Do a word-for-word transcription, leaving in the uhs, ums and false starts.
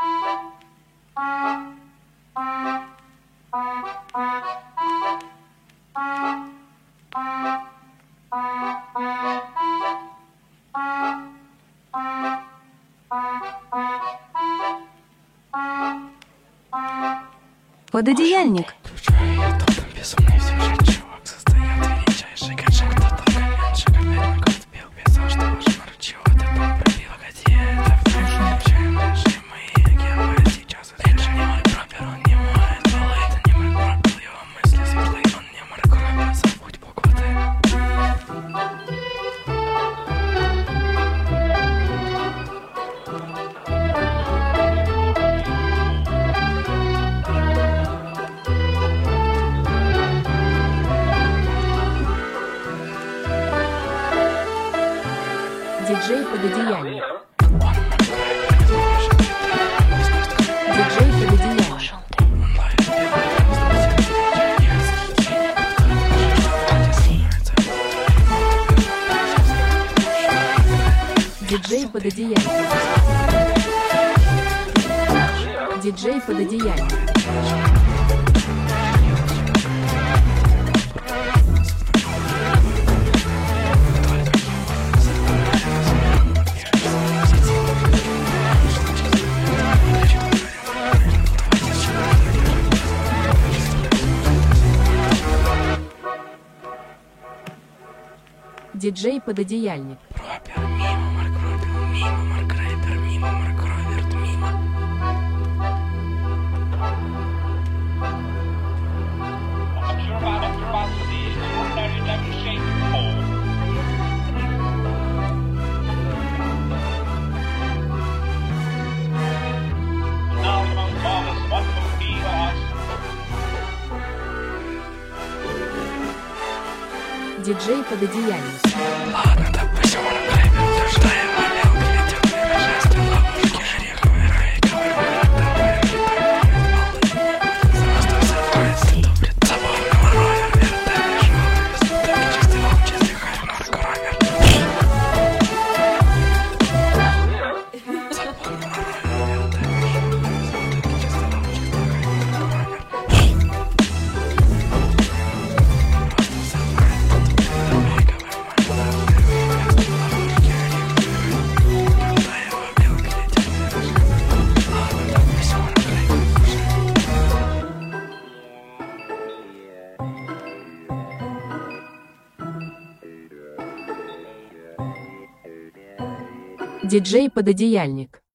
Пододеяльник. Диджей пододеяльник. Диджей пододеяльник. Диджей пододеяльник. Диджей пододеяльник. Диджей пододеяльник. Ропер, мимо, Марк Ропер, мимо, Марк Рэпер, мимо, Марк Роверт, мимо. Диджей пододеяльник. Ладно, допустим, Марк Рэпер, то что я валил, глядя в мирожестве, ловушки, ореховые, рейковые, вертовые, летовые, просто взрывается, тупит, запомнил Ровер, вертовые, живые, все-таки чистый волк, чистый хайп, Марк Ровер. Запомнил Ровер, вертовые, живые, все-таки чистый волк, чистый хайп, Марк Ровер. Диджей пододеяльник.